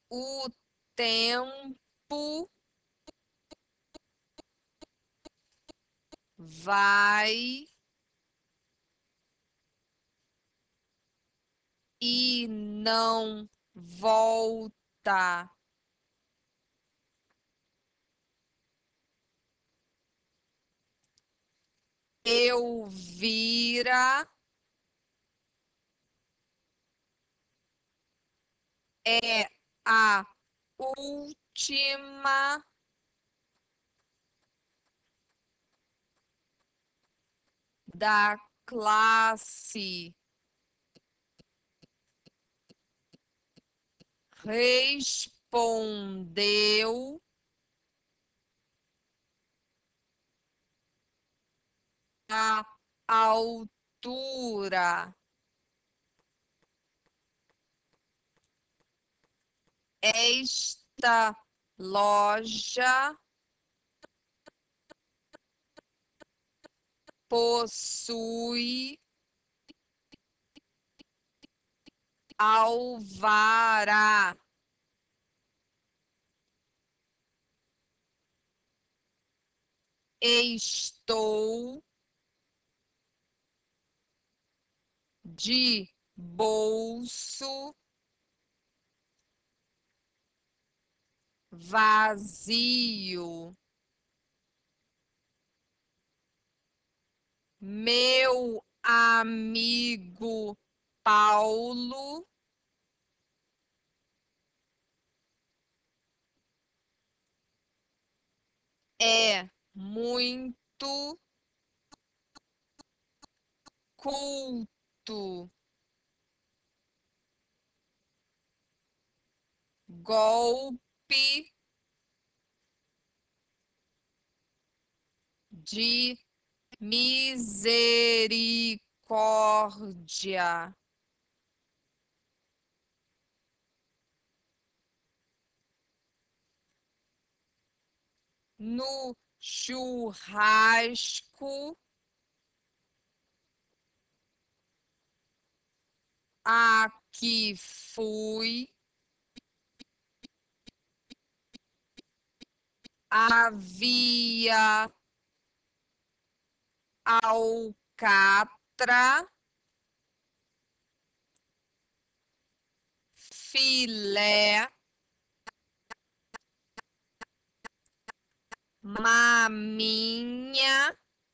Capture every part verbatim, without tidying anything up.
O tempo vai e não volta. Elvira é a última da classe. Respondeu a altura. Esta loja possui alvará. Estou de bolso vazio. Meu amigo Paulo é muito culto. Golpe de misericórdia. No churrasco a que fui, havia alcatra, filé, maminha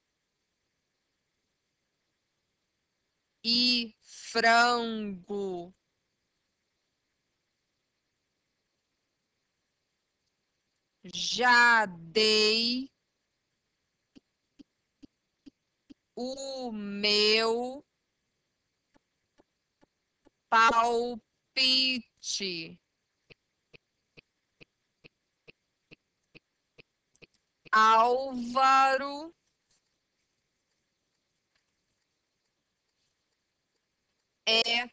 e frango. Já dei o meu palpite. Álvaro é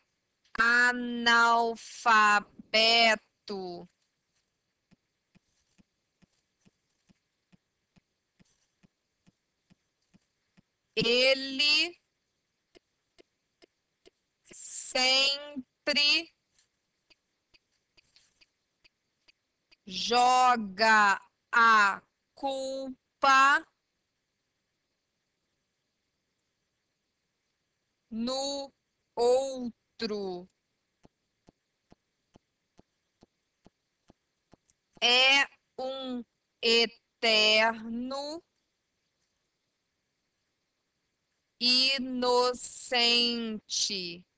analfabeto. Ele sempre joga a culpa no outro. É um eterno inocente.